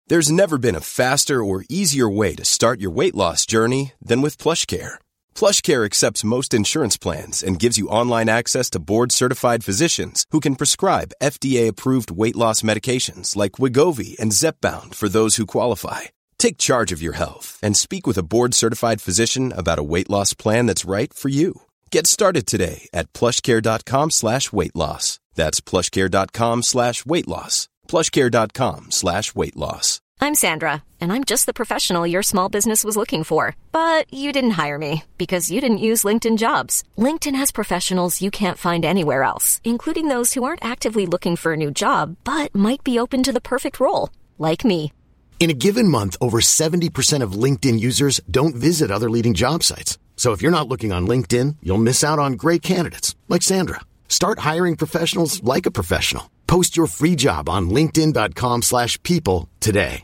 There's never been a faster or easier way to start your weight loss journey than with PlushCare. PlushCare accepts most insurance plans and gives you online access to board-certified physicians who can prescribe FDA-approved weight loss medications like Wegovy and Zepbound for those who qualify. Take charge of your health and speak with a board-certified physician about a weight loss plan that's right for you. Get started today at plushcare.com/weight loss. That's plushcare.com/weight loss. plushcare.com/weight loss. I'm Sandra, and I'm just the professional your small business was looking for. But you didn't hire me because you didn't use LinkedIn Jobs. LinkedIn has professionals you can't find anywhere else, including those who aren't actively looking for a new job, but might be open to the perfect role, like me. In a given month, over 70% of LinkedIn users don't visit other leading job sites. So if you're not looking on LinkedIn, you'll miss out on great candidates like Sandra. Start hiring professionals like a professional. Post your free job on linkedin.com/people today.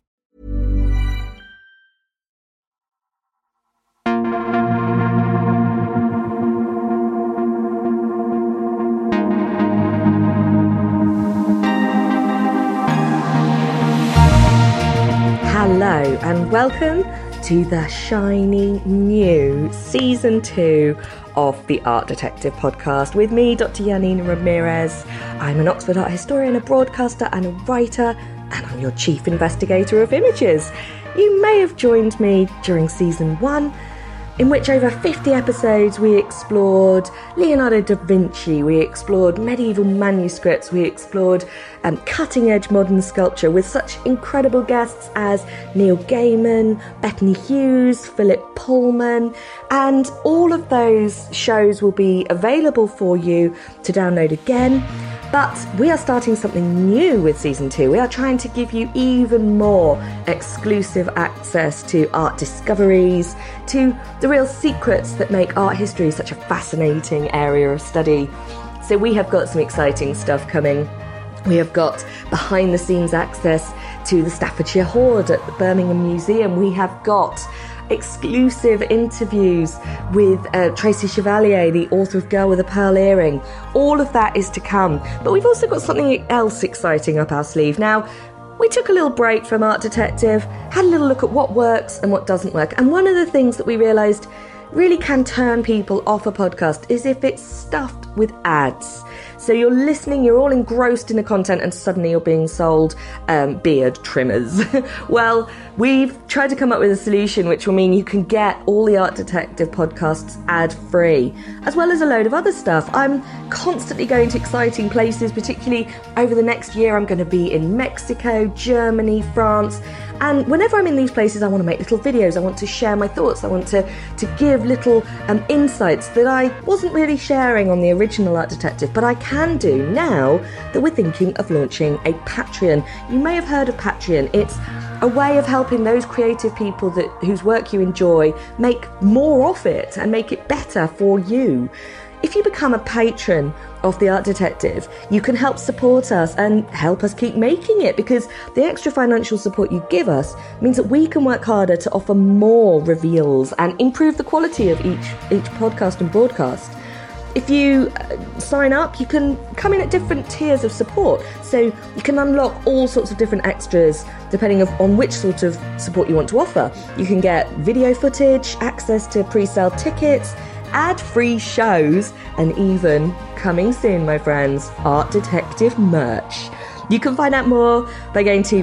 Hello and welcome to the shiny new Season 2 of the Art Detective podcast with me, Dr. Janina Ramirez. I'm an Oxford art historian, a broadcaster and a writer, and I'm your chief investigator of images. You may have joined me during Season 1, in which over 50 episodes we explored Leonardo da Vinci, we explored medieval manuscripts, we explored cutting-edge modern sculpture with such incredible guests as Neil Gaiman, Bethany Hughes, Philip Pullman, and all of those shows will be available for you to download again. But we are starting something new with Season 2. We are trying to give you even more exclusive access to art discoveries, to the real secrets that make art history such a fascinating area of study. So we have got some exciting stuff coming. We have got behind-the-scenes access to the Staffordshire Hoard at the Birmingham Museum. We have got exclusive interviews with Tracy Chevalier, the author of Girl with a Pearl Earring. All of that is to come. But we've also got something else exciting up our sleeve. Now, we took a little break from Art Detective, had a little look at what works and what doesn't work. And one of the things that we realised really can turn people off a podcast is if it's stuffed with ads. So you're listening, you're all engrossed in the content, and suddenly you're being sold beard trimmers. Well, we've tried to come up with a solution which will mean you can get all the Art Detective podcasts ad-free, as well as a load of other stuff. I'm constantly going to exciting places, particularly over the next year. I'm going to be in Mexico, Germany, France, and whenever I'm in these places, I want to make little videos. I want to share my thoughts. I want to give little insights that I wasn't really sharing on the original Art Detective, but I can do now that we're thinking of launching a Patreon. You may have heard of Patreon. It's a way of helping those creative people whose work you enjoy make more of it and make it better for you. If you become a patron of the Art Detective, you can help support us and help us keep making it, because the extra financial support you give us means that we can work harder to offer more reveals and improve the quality of each podcast and broadcast. If you sign up, you can come in at different tiers of support, so you can unlock all sorts of different extras depending on which sort of support you want to offer. You can get video footage, access to pre-sale tickets, ad-free shows, and even, coming soon, my friends, Art Detective merch. You can find out more by going to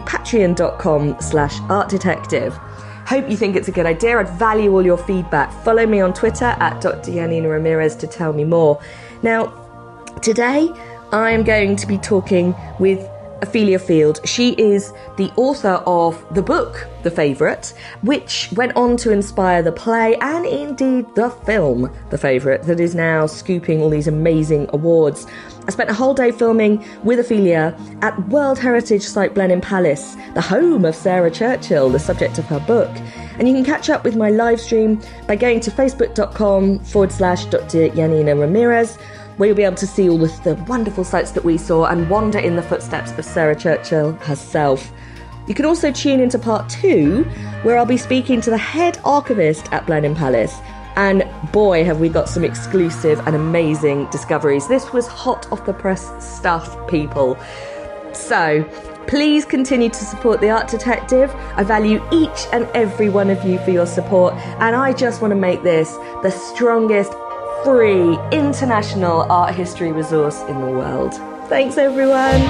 patreon.com/artdetective. Hope you think it's a good idea. I'd value all your feedback. Follow me on Twitter at Dr. Janina Ramirez to tell me more. Now, today I am going to be talking with Ophelia Field. She is the author of the book, The Favourite, which went on to inspire the play and indeed the film, The Favourite, that is now scooping all these amazing awards. I spent a whole day filming with Ophelia at World Heritage Site Blenheim Palace, the home of Sarah Churchill, the subject of her book. And you can catch up with my live stream by going to facebook.com/Dr. Janina Ramirez, where you'll be able to see all the wonderful sights that we saw and wander in the footsteps of Sarah Churchill herself. You can also tune into part 2, where I'll be speaking to the head archivist at Blenheim Palace. And boy, have we got some exclusive and amazing discoveries. This was hot off the press stuff, people. So, Please continue to support The Art Detective. I value each and every one of you for your support, and I just want to make this the strongest free international art history resource in the world. Thanks, everyone.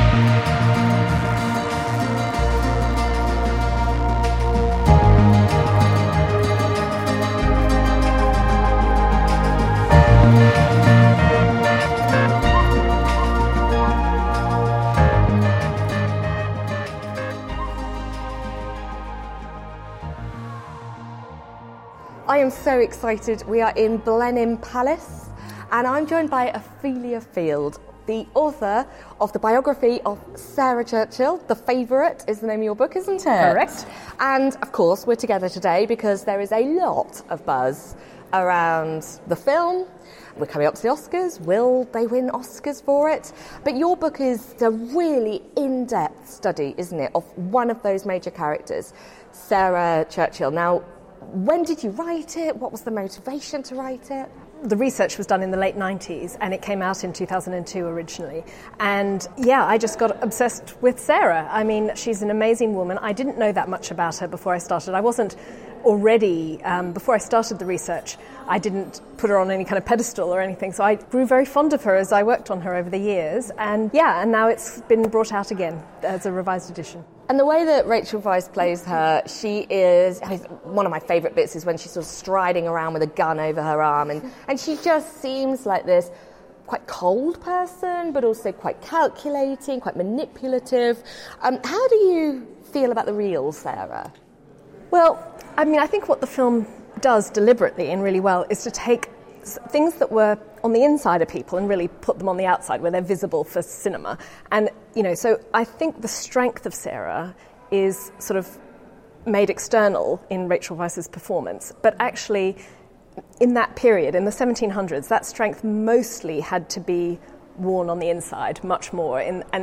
I am so excited. We are in Blenheim Palace and I'm joined by Ophelia Field, the author of the biography of Sarah Churchill. The Favourite is the name of your book, isn't it? Correct. And of course we're together today because there is a lot of buzz around the film. We're coming up to the Oscars. Will they win Oscars for it? But your book is a really in-depth study, isn't it, of one of those major characters, Sarah Churchill. Now, when did you write it? What was the motivation to write it? The research was done in the late 90s and it came out in 2002 originally. And yeah, I just got obsessed with Sarah. I mean, she's an amazing woman. I didn't know that much about her before I started. I wasn't already, before I started the research, I didn't put her on any kind of pedestal or anything. So I grew very fond of her as I worked on her over the years. And now it's been brought out again as a revised edition. And the way that Rachel Weisz plays her, she is, one of my favourite bits is when she's sort of striding around with a gun over her arm, and she just seems like this quite cold person, but also quite calculating, quite manipulative. How do you feel about the real Sarah? Well, I mean, I think what the film does deliberately and really well is to take things that were on the inside of people and really put them on the outside where they're visible for cinema. And, so I think the strength of Sarah is sort of made external in Rachel Weisz's performance. But actually, in that period, in the 1700s, that strength mostly had to be worn on the inside much more.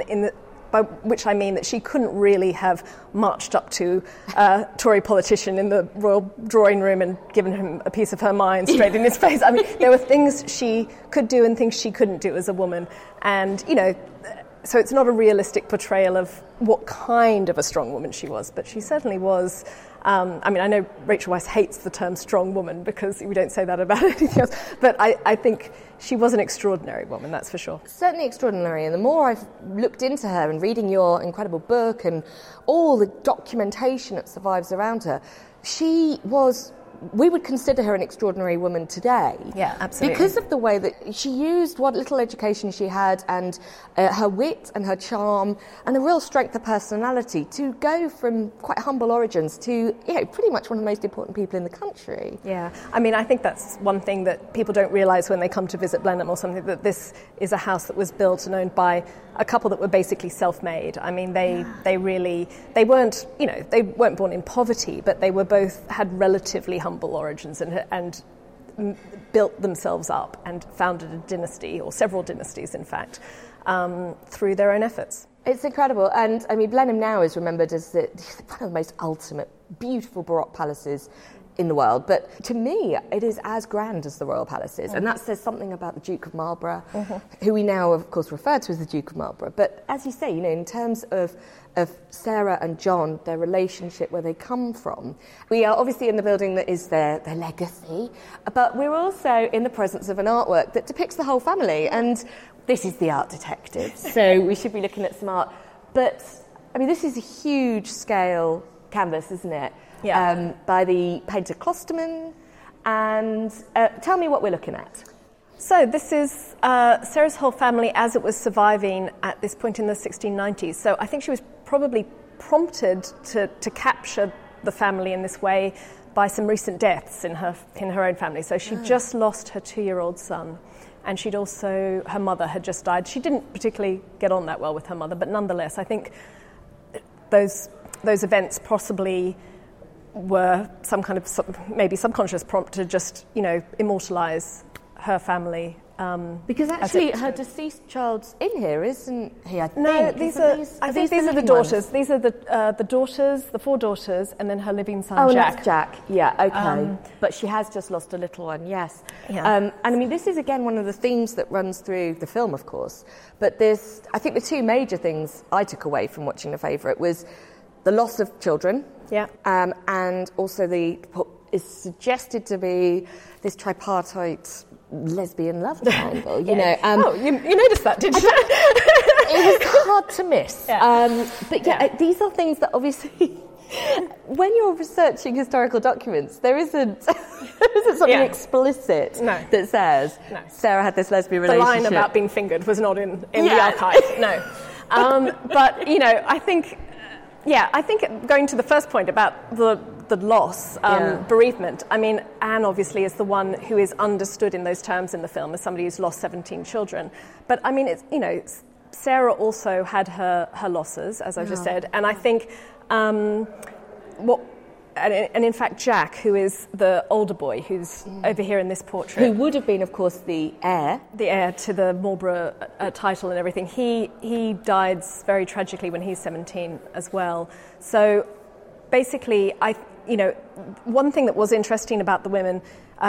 By which I mean that she couldn't really have marched up to a Tory politician in the royal drawing room and given him a piece of her mind straight in his face. I mean, there were things she could do and things she couldn't do as a woman. And, so it's not a realistic portrayal of what kind of a strong woman she was, but she certainly was. I know Rachel Weisz hates the term strong woman because we don't say that about anything else, but I think she was an extraordinary woman, that's for sure. Certainly extraordinary, and the more I've looked into her and reading your incredible book and all the documentation that survives around her, we would consider her an extraordinary woman today. Yeah, absolutely. Because of the way that she used what little education she had and her wit and her charm and a real strength of personality to go from quite humble origins to, pretty much one of the most important people in the country. Yeah, I mean, I think that's one thing that people don't realise when they come to visit Blenheim or something, that this is a house that was built and owned by a couple that were basically self-made. I mean, they weren't, they weren't born in poverty, but they were both had relatively humble origins and built themselves up and founded a dynasty, or several dynasties, in fact, through their own efforts. It's incredible. And, Blenheim now is remembered as one of the most ultimate, beautiful Baroque palaces in the world, but to me it is as grand as the royal palaces, and that says something about the Duke of Marlborough, who we now of course refer to as the Duke of Marlborough. But as you say, in terms of Sarah and John, their relationship, where they come from, we are obviously in the building that is their legacy, but we're also in the presence of an artwork that depicts the whole family, and this is The Art Detective, so we should be looking at some art. But this is a huge scale canvas, isn't it? Yeah. By the painter Klosterman. And tell me what we're looking at. So this is Sarah's whole family as it was surviving at this point in the 1690s. So I think she was probably prompted to capture the family in this way by some recent deaths in her own family. So she just lost her 2-year-old son, and her mother had just died. She didn't particularly get on that well with her mother, but nonetheless, I think those events possibly were some kind of maybe subconscious prompt to just, immortalise her family Because actually her deceased child's in here, isn't he? I think. No, I think these are the daughters. These are the daughters, the 4 daughters, and then her living son, Oh, Jack. that's Jack. Yeah, okay. But she has just lost a little one, yes. Yeah. And I mean, this is again one of the themes that runs through the film, of course. But I think the 2 major things I took away from watching The Favourite was the loss of children. Yeah. And also what is suggested to be this tripartite lesbian love triangle, you know. You noticed that, did you? It was hard to miss. Yeah. But these are things that obviously, when you're researching historical documents, there isn't something explicit that says Sarah had this lesbian relationship. The line about being fingered was not in the archive, no. But, you know, I think going to the first point about the loss, bereavement, I mean, Anne obviously is the one who is understood in those terms in the film as somebody who's lost 17 children. But, I mean, it's, you know, Sarah also had her losses, as I just said, and I think and in fact Jack, who is the older boy, who's over here in this portrait, who would have been, of course, the heir to the Marlborough title and everything, he died very tragically when he's 17 as well. So basically, one thing that was interesting about the women,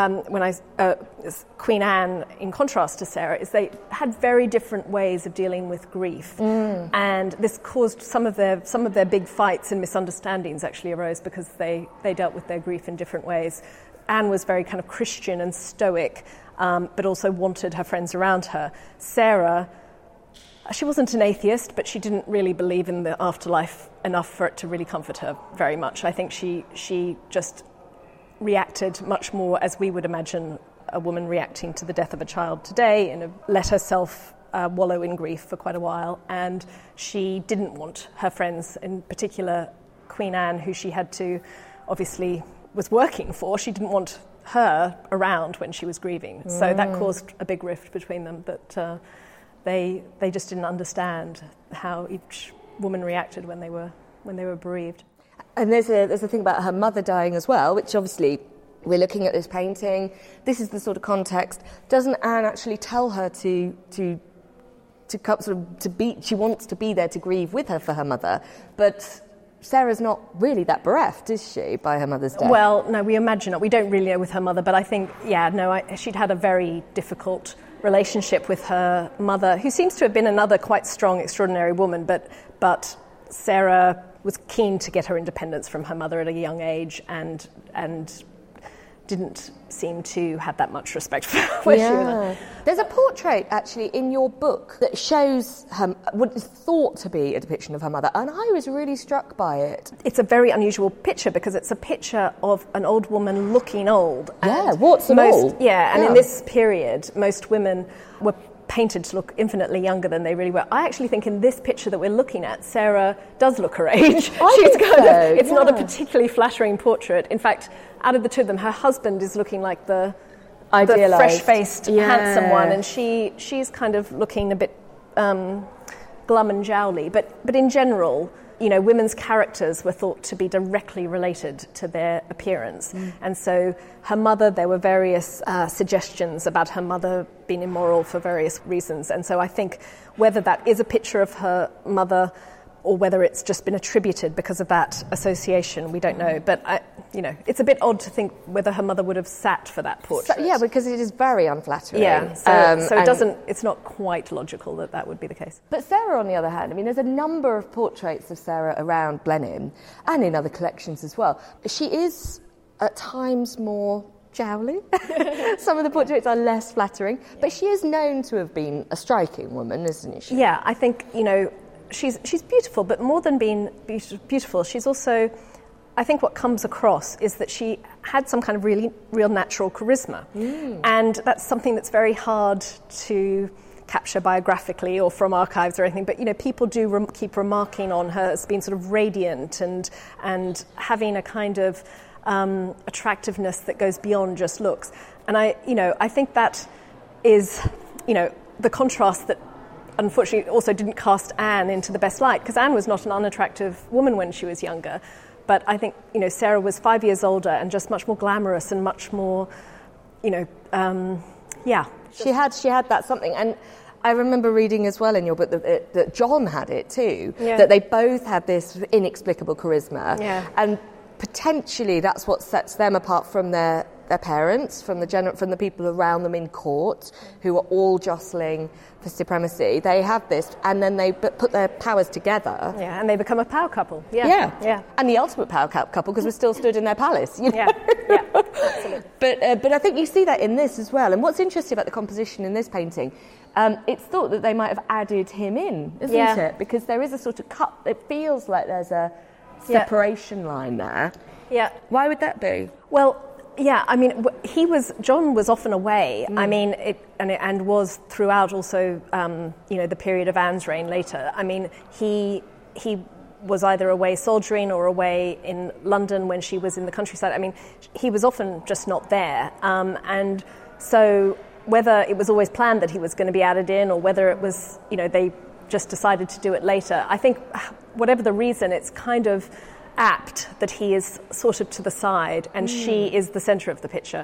Queen Anne, in contrast to Sarah, is they had very different ways of dealing with grief, and this caused some of their big fights and misunderstandings actually arose because they dealt with their grief in different ways. Anne was very kind of Christian and stoic, but also wanted her friends around her. Sarah, she wasn't an atheist, but she didn't really believe in the afterlife enough for it to really comfort her very much. I think she just reacted much more as we would imagine a woman reacting to the death of a child today, and let herself wallow in grief for quite a while. And she didn't want her friends, in particular Queen Anne, who she had to, obviously was working for, she didn't want her around when she was grieving. So that caused a big rift between them, that they just didn't understand how each woman reacted when they were bereaved. And there's a thing about her mother dying as well, which obviously we're looking at this painting. This is the sort of context. Doesn't Anne actually tell her to be? She wants to be there to grieve with her for her mother, but Sarah's not really that bereft, is she, by her mother's death? Well, no, we imagine it. We don't really know with her mother, but I think, she'd had a very difficult relationship with her mother, who seems to have been another quite strong, extraordinary woman, but Sarah was keen to get her independence from her mother at a young age, and didn't seem to have that much respect for where she was. There's a portrait actually in your book that shows what is thought to be a depiction of her mother, and I was really struck by it. It's a very unusual picture because it's a picture of an old woman looking old. Warts and all. And in this period, most women were painted to look infinitely younger than they really were. I actually think in this picture that we're looking at, Sarah does look her age. It's not a particularly flattering portrait. In fact, out of the two of them, her husband is looking like the fresh-faced, handsome one, and she's kind of looking a bit glum and jowly. But in general, women's characters were thought to be directly related to their appearance. And so her mother, there were various suggestions about her mother being immoral for various reasons. And so I think whether that is a picture of her mother or whether it's just been attributed because of that association, we don't know. But, it's a bit odd to think whether her mother would have sat for that portrait. Because it is very unflattering. Yeah, so it's not quite logical that would be the case. But Sarah, on the other hand, there's a number of portraits of Sarah around Blenheim and in other collections as well. She is, at times, more jowly. Some of the portraits are less flattering, but she is known to have been a striking woman, isn't she? Yeah, I think, she's beautiful, but more than being beautiful, she's also, I think what comes across is that she had some kind of really real natural charisma. And that's something that's very hard to capture biographically or from archives or anything, but people do keep remarking on her as being sort of radiant and having a kind of attractiveness that goes beyond just looks. And I think that is, the contrast that unfortunately also didn't cast Anne into the best light, because Anne was not an unattractive woman when she was younger. But I think, Sarah was 5 years older and just much more glamorous and much more, She had that something. And I remember reading as well in your book that John had it too, that they both had this inexplicable charisma. Yeah. And potentially that's what sets them apart from their parents, from the people around them in court, who are all jostling for supremacy. They have this, and then they put their powers together. Yeah, and they become a power couple. Yeah. And the ultimate power couple, because we're still stood in their palace. You know? Yeah, absolutely. But I think you see that in this as well. And what's interesting about the composition in this painting, it's thought that they might have added him in, isn't it? Because there is a sort of cut. It feels like there's a separation line there. Yeah. Why would that be? Well, yeah, I mean, John was often away. I mean, and was throughout also, the period of Anne's reign later. I mean, he was either away soldiering or away in London when she was in the countryside. I mean, he was often just not there. And so whether it was always planned that he was going to be added in, or whether it was, they just decided to do it later, I think whatever the reason, it's kind of apt that he is sort of to the side and she is the centre of the picture.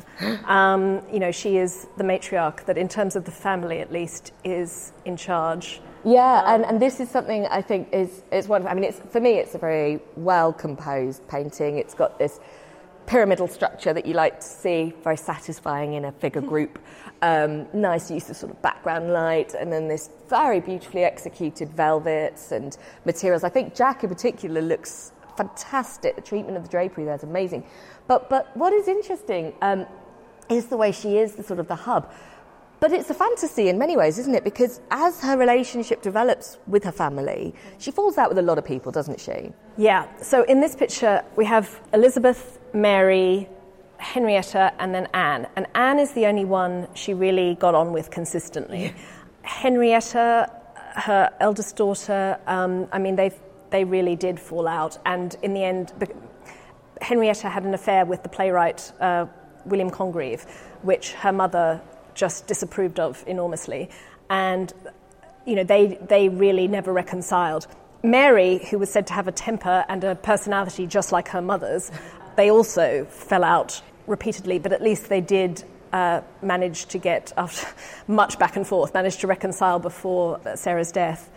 She is the matriarch that, in terms of the family at least, is in charge. Yeah, and this is something I think is wonderful. I mean, for me, it's a very well-composed painting. It's got this pyramidal structure that you like to see, very satisfying in a figure group. Nice use of sort of background light, and then this very beautifully executed velvets and materials. I think Jack in particular looks fantastic. The treatment of the drapery there is amazing. But what is interesting is the way she is the sort of the hub. But it's a fantasy in many ways, isn't it? Because as her relationship develops with her family, she falls out with a lot of people, doesn't she? Yeah. So in this picture, we have Elizabeth, Mary, Henrietta, and then Anne. And Anne is the only one she really got on with consistently. Henrietta, her eldest daughter, they really did fall out. And in the end, Henrietta had an affair with the playwright William Congreve, which her mother just disapproved of enormously. And, they really never reconciled. Mary, who was said to have a temper and a personality just like her mother's, they also fell out repeatedly, but at least they did manage to get, after much back and forth, managed to reconcile before Sarah's death.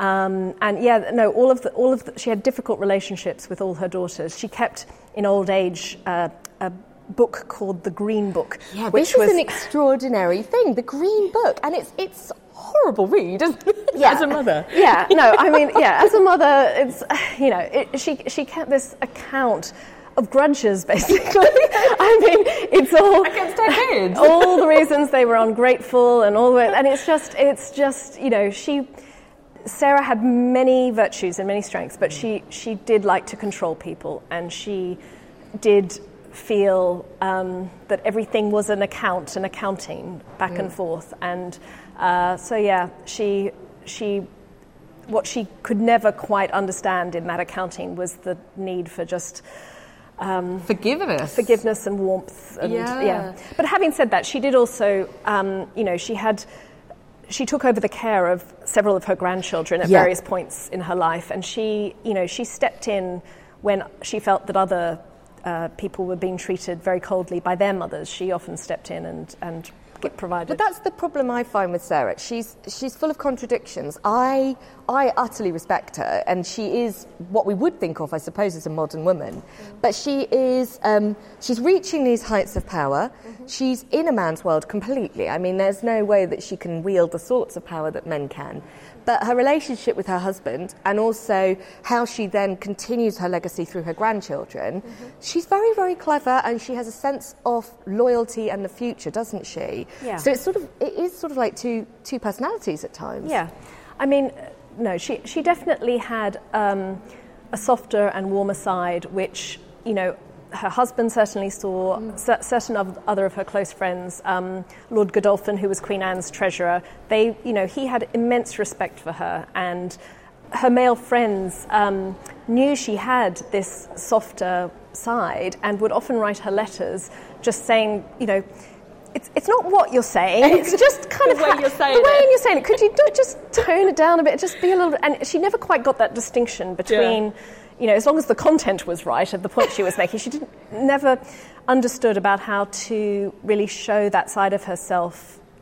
She had difficult relationships with all her daughters. She kept, in old age, a book called The Green Book. Yeah, this is an extraordinary thing, The Green Book, and it's horrible read, isn't it? As a mother. Yeah, no, I mean, as a mother, it's, she kept this account of grudges, basically. I mean, it's all against her kids. All the reasons they were ungrateful and all the, and it's just Sarah had many virtues and many strengths, but she did like to control people, and she did feel that everything was an accounting back and forth, and she what she could never quite understand in that accounting was the need for just forgiveness and warmth. And, But having said that, she did also, she took over the care of several of her grandchildren at various points in her life, and she stepped in when she felt that other people were being treated very coldly by their mothers. She often stepped in and provided. But that's the problem I find with Sarah. She's full of contradictions. I utterly respect her, and she is what we would think of, I suppose, as a modern woman. But she is she's reaching these heights of power. She's in a man's world completely. I mean, there's no way that she can wield the sorts of power that men can. But her relationship with her husband, and also how she then continues her legacy through her grandchildren, she's very, very clever, and she has a sense of loyalty and the future, doesn't she? Yeah. So it is sort of like two personalities at times. Yeah. I mean, no, she definitely had a softer and warmer side, which, her husband certainly saw, certain other of her close friends, Lord Godolphin, who was Queen Anne's treasurer, he had immense respect for her, and her male friends knew she had this softer side and would often write her letters just saying, it's not what you're saying, it's just kind of the way you're saying it. Could you just tone it down a bit, just be a little bit, and she never quite got that distinction between as long as the content was right of the point she was making, she never understood about how to really show that side of herself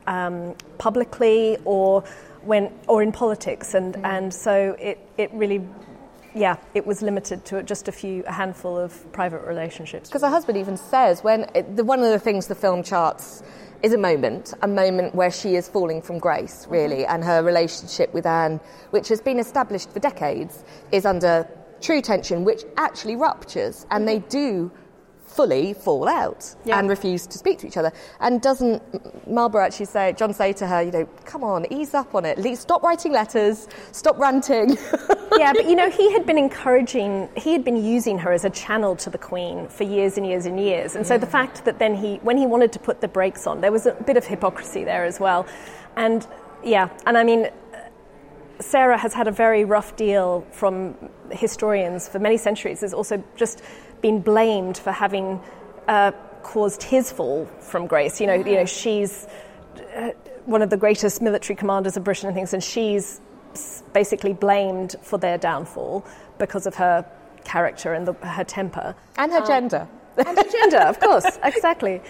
publicly or in politics, and so it really. Yeah, it was limited to just a handful of private relationships. Because her husband even says one of the things the film charts is a moment where she is falling from grace, really, and her relationship with Anne, which has been established for decades, is under true tension, which actually ruptures, and they do fully fall out and refuse to speak to each other. And doesn't Marlborough actually John say to her, come on, ease up on it, stop writing letters, stop ranting. Yeah, but he had been using her as a channel to the Queen for years and years and years. And so the fact that then when he wanted to put the brakes on, there was a bit of hypocrisy there as well. And I mean, Sarah has had a very rough deal from historians for many centuries. Has also just been blamed for having caused his fall from grace. She's one of the greatest military commanders of Britain and things, and she's basically blamed for their downfall because of her character and her temper. And her gender. And her gender, of course, exactly.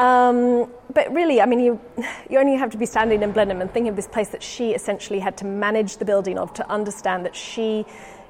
But really, I mean, you only have to be standing in Blenheim and thinking of this place that she essentially had to manage the building of, to understand that she,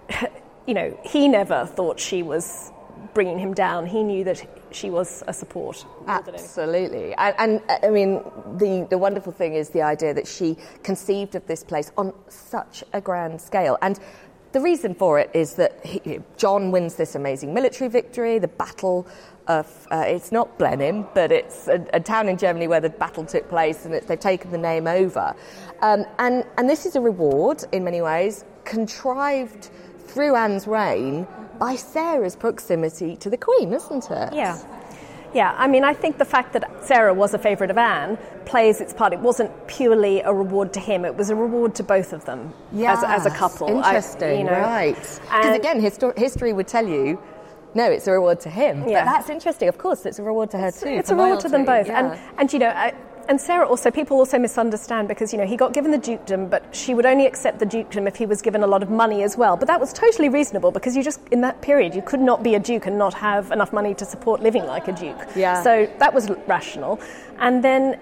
he never thought she was bringing him down. He knew that she was a support. Absolutely. And I mean, the wonderful thing is the idea that she conceived of this place on such a grand scale. And the reason for it is that John wins this amazing military victory, the Battle of, it's not Blenheim, but it's a town in Germany where the battle took place, and they've taken the name over. And this is a reward, in many ways, contrived through Anne's reign by Sarah's proximity to the Queen, isn't it? Yeah, I mean, I think the fact that Sarah was a favourite of Anne plays its part. It wasn't purely a reward to him, it was a reward to both of them as a couple. Interesting, right. Because again, history would tell you, no, it's a reward to him. Yeah. But that's interesting. Of course, it's a reward to her too. It's a reward to them both. Yeah. And Sarah also, people also misunderstand because, he got given the dukedom, but she would only accept the dukedom if he was given a lot of money as well. But that was totally reasonable because in that period, you could not be a duke and not have enough money to support living like a duke. Yeah. So that was rational. And then,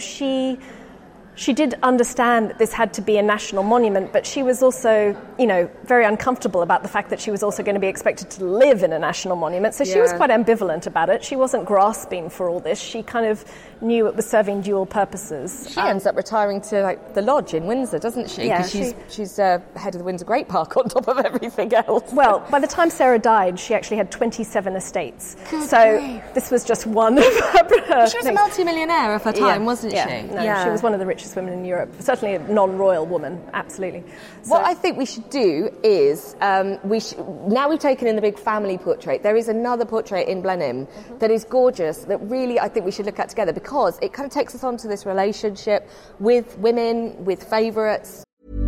she did understand that this had to be a national monument, but she was also, very uncomfortable about the fact that she was also going to be expected to live in a national monument. So she was quite ambivalent about it. She wasn't grasping for all this. She kind of knew it was serving dual purposes. She ends up retiring to the lodge in Windsor, doesn't she? Yeah, she's head of the Windsor Great Park on top of everything else. Well, by the time Sarah died, she actually had 27 estates. This was just one of her She was a multi-millionaire of her time, wasn't she? No, she was one of the richest women in Europe. Certainly a non-royal woman, absolutely. What I think we should do is, now we've taken in the big family portrait, there is another portrait in Blenheim that is gorgeous, that really I think we should look at together, because it kind of takes us on to this relationship with women, with favourites.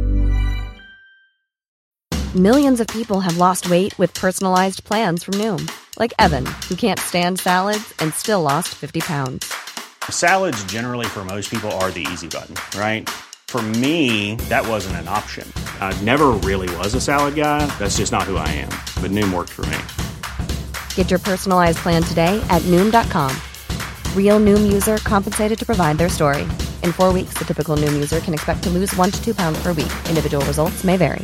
Millions of people have lost weight with personalized plans from Noom. Like Evan, who can't stand salads and still lost 50 pounds. Salads generally for most people are the easy button, right? For me, that wasn't an option. I never really was a salad guy. That's just not who I am. But Noom worked for me. Get your personalized plan today at Noom.com. Real Noom user compensated to provide their story. In 4 weeks, the typical Noom user can expect to lose 1 to 2 pounds per week. Individual results may vary.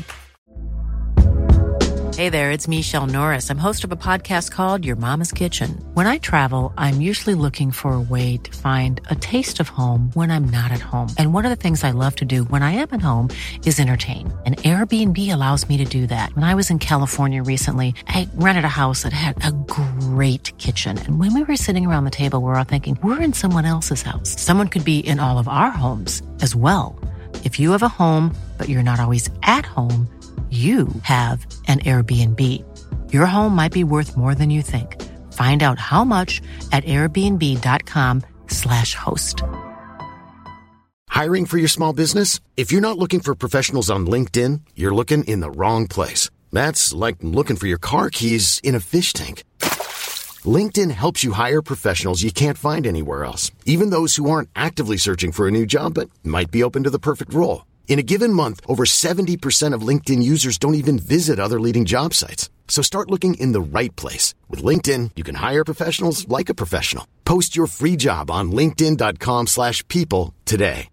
Hey there, it's Michelle Norris. I'm host of a podcast called Your Mama's Kitchen. When I travel, I'm usually looking for a way to find a taste of home when I'm not at home. And one of the things I love to do when I am at home is entertain. And Airbnb allows me to do that. When I was in California recently, I rented a house that had a great kitchen. And when we were sitting around the table, we were all thinking, we're in someone else's house. Someone could be in all of our homes as well. If you have a home, but you're not always at home, you have an Airbnb. Your home might be worth more than you think. Find out how much at airbnb.com/host. Hiring for your small business? If you're not looking for professionals on LinkedIn, you're looking in the wrong place. That's like looking for your car keys in a fish tank. LinkedIn helps you hire professionals you can't find anywhere else, even those who aren't actively searching for a new job but might be open to the perfect role. In a given month, over 70% of LinkedIn users don't even visit other leading job sites. So start looking in the right place. With LinkedIn, you can hire professionals like a professional. Post your free job on linkedin.com/people today.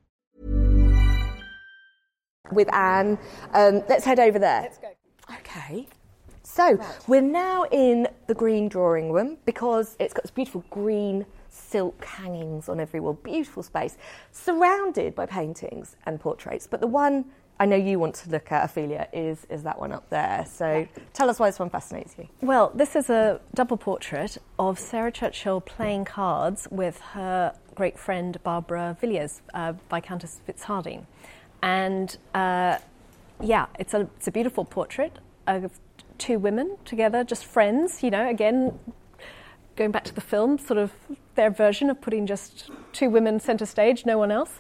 With Anne, let's head over there. Let's go. Okay. So we're now in the green drawing room because it's got this beautiful green silk hangings on every wall, beautiful space, surrounded by paintings and portraits. But the one I know you want to look at, Ophelia, is that one up there. So tell us why this one fascinates you. Well, this is a double portrait of Sarah Churchill playing cards with her great friend Barbara Villiers, Viscountess Fitzhardinge. And it's a beautiful portrait of two women together, just friends, again, going back to the film, sort of their version of putting just two women centre stage, no one else.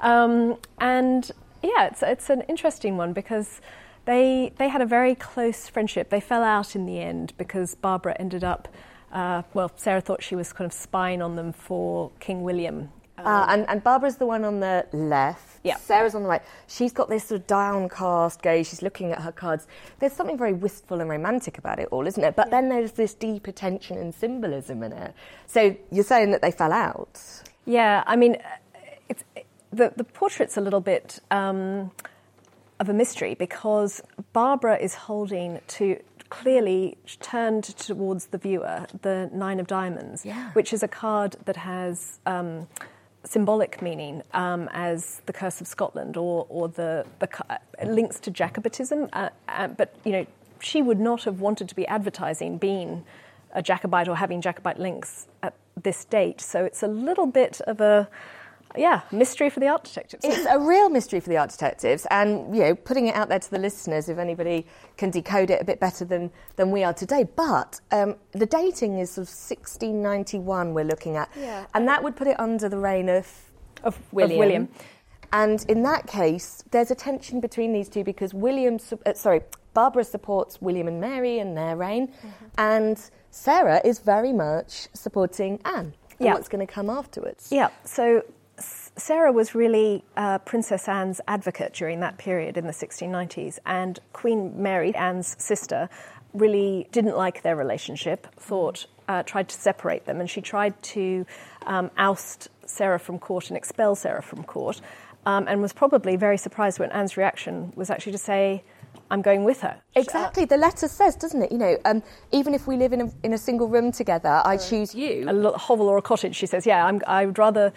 It's an interesting one because they had a very close friendship. They fell out in the end because Barbara ended up, Sarah thought she was kind of spying on them for King William. And Barbara's the one on the left. Yeah. Sarah's on the right. She's got this sort of downcast gaze. She's looking at her cards. There's something very wistful and romantic about it all, isn't it? But then there's this deeper tension and symbolism in it. So you're saying that they fell out? Yeah, I mean, the portrait's a little bit of a mystery because Barbara is holding clearly turned towards the viewer the Nine of Diamonds, which is a card that has symbolic meaning as the Curse of Scotland or the links to Jacobitism. But, she would not have wanted to be advertising being a Jacobite or having Jacobite links at this date. So it's a little bit of a mystery for the art detectives. It's a real mystery for the art detectives, and putting it out there to the listeners, if anybody can decode it a bit better than we are today. But the dating is sort of 1691 we're looking at, and that would put it under the reign of William. And in that case, there's a tension between these two because Barbara supports William and Mary in their reign, and Sarah is very much supporting Anne and what's going to come afterwards. Yeah, so Sarah was really Princess Anne's advocate during that period in the 1690s, and Queen Mary, Anne's sister, really didn't like their relationship, tried to separate them, and she tried to oust Sarah from court and expel Sarah from court, and was probably very surprised when Anne's reaction was actually to say, I'm going with her. Exactly. The letter says, doesn't it? Even if we live in a single room together, I choose you. A hovel or a cottage, she says, I would rather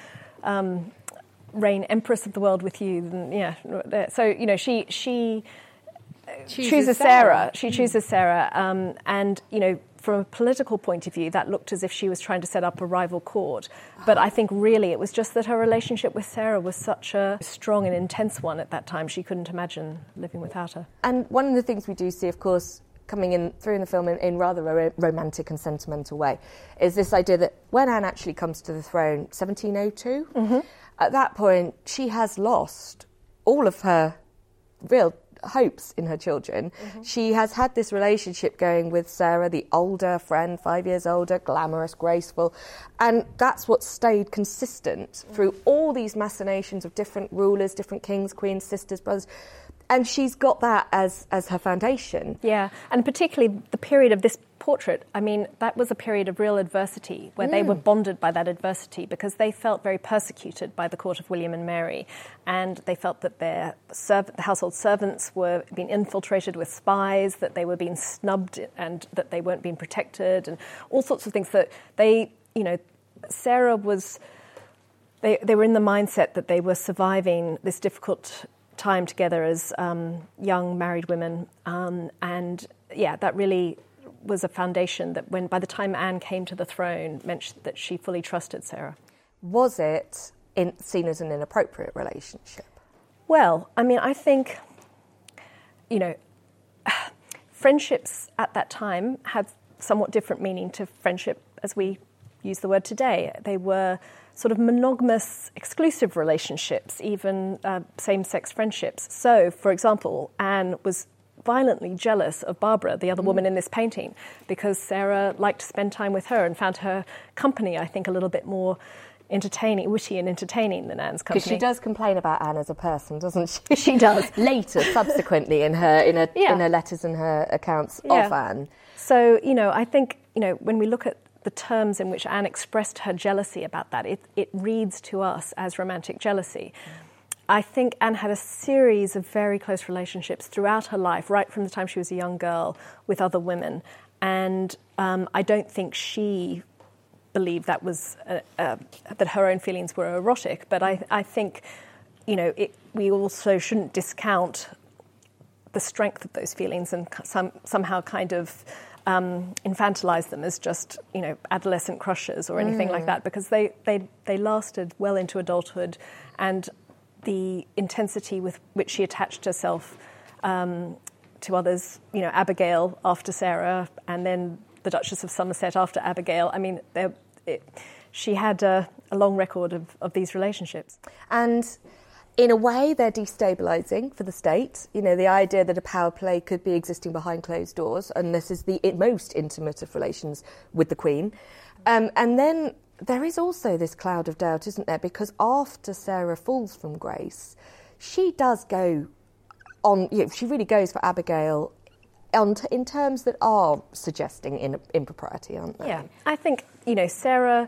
reign Empress of the world with you than, So, she chooses Sarah. She chooses Sarah. And, from a political point of view, that looked as if she was trying to set up a rival court. But I think really it was just that her relationship with Sarah was such a strong and intense one at that time. She couldn't imagine living without her. And one of the things we do see, of course, coming through in the film in rather a romantic and sentimental way, is this idea that when Anne actually comes to the throne, 1702, at that point she has lost all of her real hopes in her children. She has had this relationship going with Sarah, the older friend, 5 years older, glamorous, graceful, and that's what stayed consistent through all these machinations of different rulers, different kings, queens, sisters, brothers. And she's got that as her foundation. Yeah, and particularly the period of this portrait, I mean, that was a period of real adversity where they were bonded by that adversity because they felt very persecuted by the court of William and Mary, and they felt that the household servants were being infiltrated with spies, that they were being snubbed and that they weren't being protected, and all sorts of things that Sarah was... They were in the mindset that they were surviving this difficult time together as young married women, and that really was a foundation that by the time Anne came to the throne meant that she fully trusted Sarah. Was it seen as an inappropriate relationship? Well, I mean, I think, friendships at that time had somewhat different meaning to friendship as we use the word today. They were sort of monogamous, exclusive relationships, even same-sex friendships. So, for example, Anne was violently jealous of Barbara, the other woman in this painting, because Sarah liked to spend time with her and found her company, I think, a little bit more witty and entertaining than Anne's company. Because she does complain about Anne as a person, doesn't she? She does. Later, subsequently, in her letters and her accounts of Anne. So, I think, when we look at the terms in which Anne expressed her jealousy about that, it reads to us as romantic jealousy. I think Anne had a series of very close relationships throughout her life, right from the time she was a young girl, with other women. And I don't think she believed that was that her own feelings were erotic. But I think, we also shouldn't discount the strength of those feelings and somehow kind of infantilize them as just, adolescent crushes or anything like that, because they lasted well into adulthood, and the intensity with which she attached herself to others, Abigail after Sarah, and then the Duchess of Somerset after Abigail. I mean, she had a long record of these relationships. And in a way, they're destabilising for the state. The idea that a power play could be existing behind closed doors, and this is the most intimate of relations with the Queen. And then there is also this cloud of doubt, isn't there? Because after Sarah falls from grace, she does go on, she really goes for Abigail in terms that are suggesting impropriety, aren't they? Yeah, I think, Sarah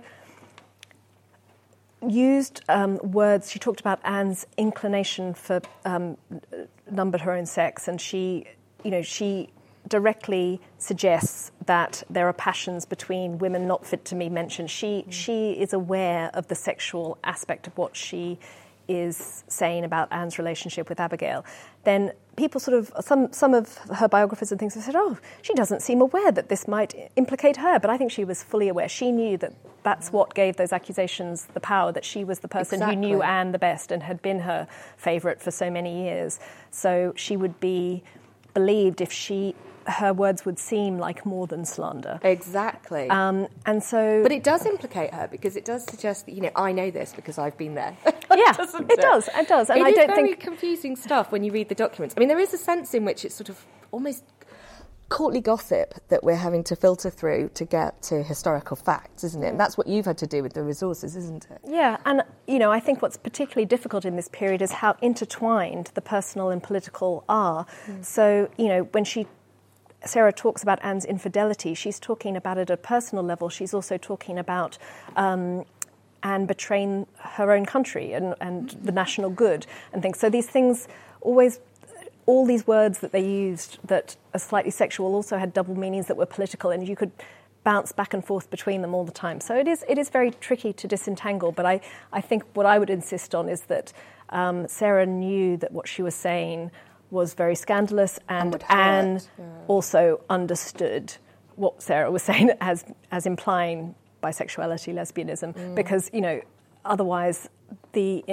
used words. She talked about Anne's inclination for numbered her own sex, and she directly suggests that there are passions between women not fit to be mentioned. She is aware of the sexual aspect of what she is saying about Anne's relationship with Abigail. Then people some of her biographers and things have said, she doesn't seem aware that this might implicate her, but I think she was fully aware. She knew that that's what gave those accusations the power, that she was the person who knew Anne the best and had been her favourite for so many years. So she would be believed if her words would seem like more than slander. Exactly. And so... But it does implicate her, because it does suggest that, I know this because I've been there. Yeah, it does. And it is very confusing stuff when you read the documents. I mean, there is a sense in which it's sort of almost courtly gossip that we're having to filter through to get to historical facts, isn't it? And that's what you've had to do with the resources, isn't it? Yeah, and, I think what's particularly difficult in this period is how intertwined the personal and political are. So, when Sarah talks about Anne's infidelity, she's talking about it at a personal level. She's also talking about Anne betraying her own country and the national good and things. So these things all these words that they used that are slightly sexual also had double meanings that were political, and you could bounce back and forth between them all the time. So it is very tricky to disentangle, but I think what I would insist on is that Sarah knew that what she was saying was very scandalous, and Anne also understood what Sarah was saying as implying bisexuality, lesbianism, because otherwise the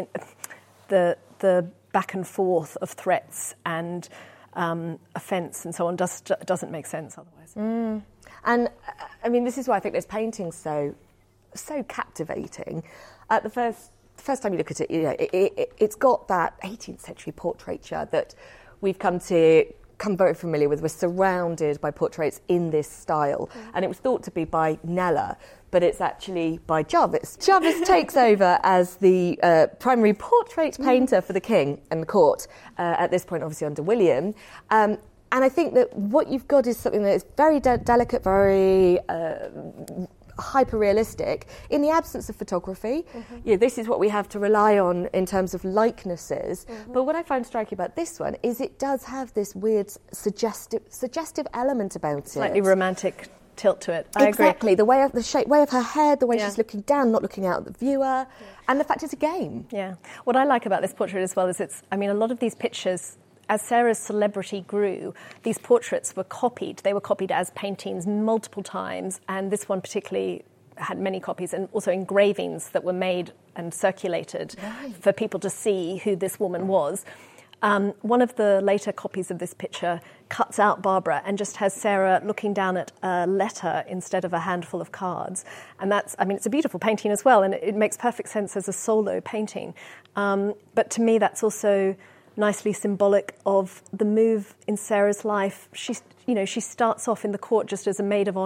back and forth of threats and offence and so on doesn't make sense otherwise. And I mean, this is why I think this painting's so captivating. At the first time you look at it, it's got that 18th century portraiture that we've come very familiar with. We're surrounded by portraits in this style. And it was thought to be by Kneller, but it's actually by Jarvis. Jarvis takes over as the primary portrait painter for the king and the court, at this point obviously under William. And I think that what you've got is something that is very delicate, very hyper-realistic in the absence of photography. This is what we have to rely on in terms of likenesses. But what I find striking about this one is it does have this weird suggestive element about it. Slightly romantic tilt to it. I exactly. agree. The way of her head, the way she's looking down, not looking out at the viewer, and the fact it's a game. Yeah. What I like about this portrait as well is a lot of these pictures, as Sarah's celebrity grew, these portraits were copied. They were copied as paintings multiple times, and this one particularly had many copies, and also engravings that were made and circulated for people to see who this woman was. One of the later copies of this picture cuts out Barbara and just has Sarah looking down at a letter instead of a handful of cards. And it's a beautiful painting as well, and it makes perfect sense as a solo painting. But to me, that's also nicely symbolic of the move in Sarah's life. She starts off in the court just as a maid of honour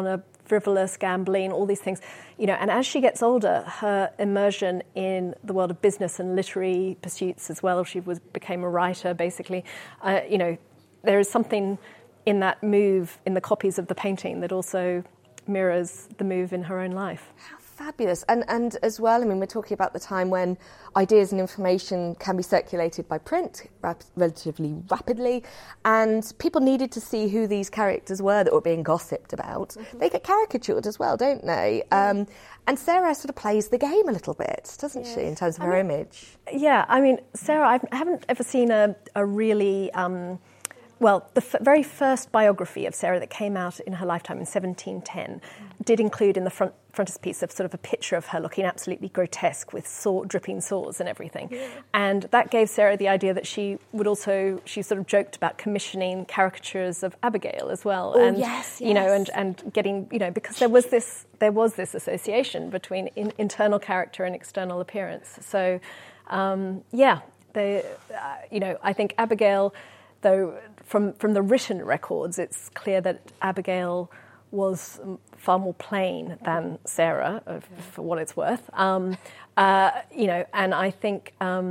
frivolous, gambling, all these things. And as she gets older, her immersion in the world of business and literary pursuits as well, she became a writer, basically. There is something in that move in the copies of the painting that also mirrors the move in her own life. How fabulous. And as well, we're talking about the time when ideas and information can be circulated by print relatively rapidly, and people needed to see who these characters were that were being gossiped about. Mm-hmm. They get caricatured as well, don't they? And Sarah sort of plays the game a little bit, doesn't she, in terms of her image? Yeah, Sarah, I haven't ever seen a really... the very first biography of Sarah that came out in her lifetime in 1710 did include in the frontispiece of sort of a picture of her looking absolutely grotesque with dripping sores and everything. Yeah. And that gave Sarah the idea that she sort of joked about commissioning caricatures of Abigail as well. Oh, and, yes. And getting, because there was this association between internal character and external appearance. So, I think Abigail, though from the written records, it's clear that Abigail was far more plain than Sarah, for what it's worth. And I think,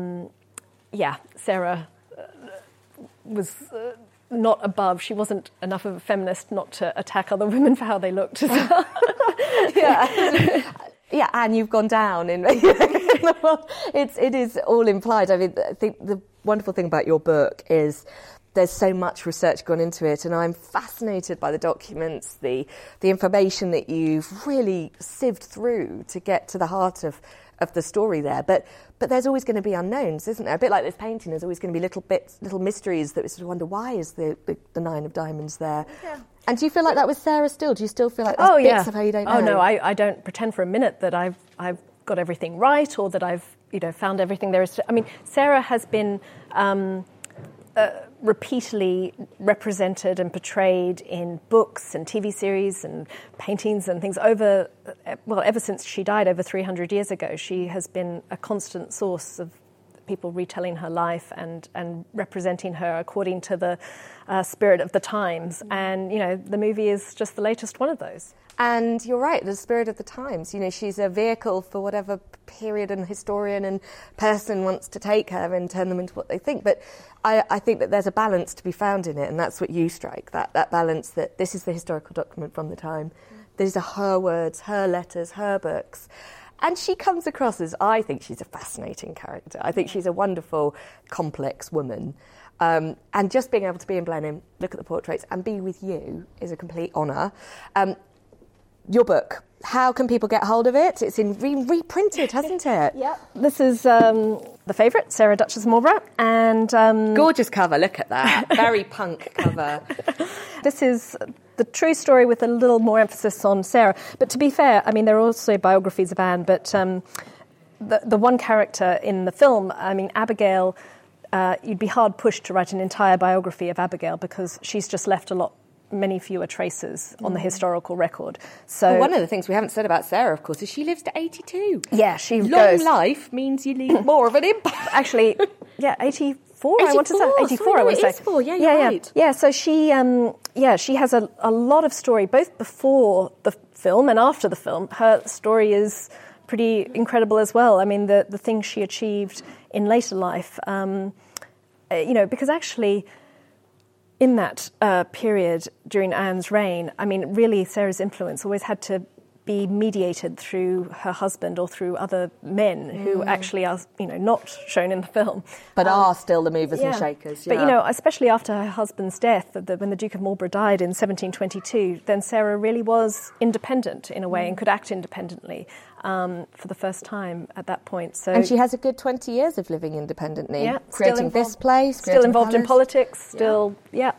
Sarah was not above. She wasn't enough of a feminist not to attack other women for how they looked. Yeah, and you've gone down in the world. It is all implied. I think the wonderful thing about your book is there's so much research gone into it, and I'm fascinated by the documents, the information that you've really sieved through to get to the heart of the story there. But there's always going to be unknowns, isn't there? A bit like this painting, there's always going to be little mysteries that we sort of wonder, why is the Nine of Diamonds there? Yeah. And do you feel like that with Sarah still? Do you still feel like there's bits of her you don't know? Oh, no, I don't pretend for a minute that I've got everything right or that I've found everything there is. Sarah has been repeatedly represented and portrayed in books and TV series and paintings and things ever since she died over 300 years ago. She has been a constant source of people retelling her life and representing her according to the spirit of the times. And, the movie is just the latest one of those. And you're right, the spirit of the times. She's a vehicle for whatever period and historian and person wants to take her and turn them into what they think. But I think that there's a balance to be found in it, and that's what you strike, that balance that this is the historical document from the time. These are her words, her letters, her books. And she comes across as, I think she's a fascinating character. I think she's a wonderful, complex woman. And just being able to be in Blenheim, look at the portraits, and be with you is a complete honour. Your book, how can people get hold of it? It's been reprinted, hasn't it? Yeah. This is The Favourite, Sarah, Duchess of Marlborough. And gorgeous cover, look at that. Very punk cover. This is the true story with a little more emphasis on Sarah. But to be fair, there are also biographies of Anne, but the one character in the film, Abigail, you'd be hard pushed to write an entire biography of Abigail because she's just left many fewer traces on the historical record. So one of the things we haven't said about Sarah, of course, is she lives to 82. Yeah, she goes... Long life means you leave more of an impact. Actually, 84, I want to say. 84, I want to say. 84, you're right. Yeah, so she has a lot of story, both before the film and after the film. Her story is pretty incredible as well. The things she achieved in later life, because actually... in that period during Anne's reign, really Sarah's influence always had to be mediated through her husband or through other men who actually are, not shown in the film. But are still the movers and shakers. Yeah. But, especially after her husband's death, when the Duke of Marlborough died in 1722, then Sarah really was independent in a way and could act independently for the first time at that point. So, and she has a good 20 years of living independently, creating this place, still involved in politics, still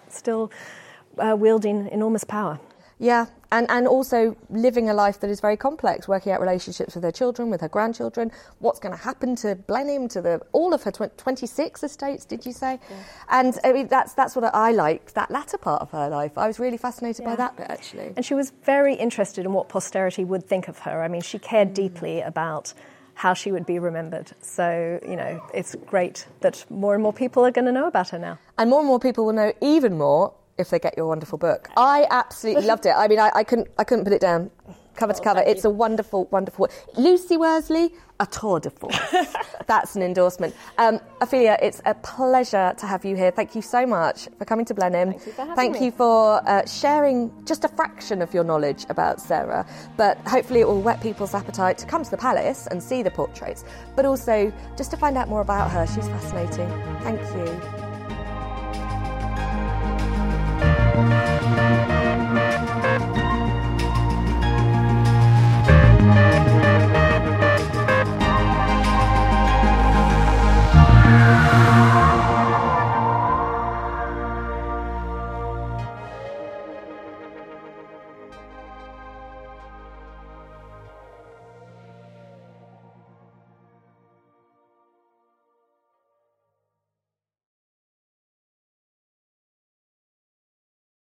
wielding enormous power. Yeah, and also living a life that is very complex, working out relationships with her children, with her grandchildren, what's going to happen to Blenheim, to all of her 26 estates, did you say? Yeah. And that's what I like, that latter part of her life. I was really fascinated by that bit, actually. And she was very interested in what posterity would think of her. She cared deeply about how she would be remembered. So, it's great that more and more people are going to know about her now. And more people will know even more if they get your wonderful book. I absolutely loved it. I mean, I couldn't put it down. Cover to cover. It's a wonderful, wonderful... Lucy Worsley, a tour de force. That's an endorsement. Ophelia, it's a pleasure to have you here. Thank you so much for coming to Blenheim. Thank you for having me. Thank you for sharing just a fraction of your knowledge about Sarah. But hopefully it will whet people's appetite to come to the palace and see the portraits, but also just to find out more about her. She's fascinating. Thank you.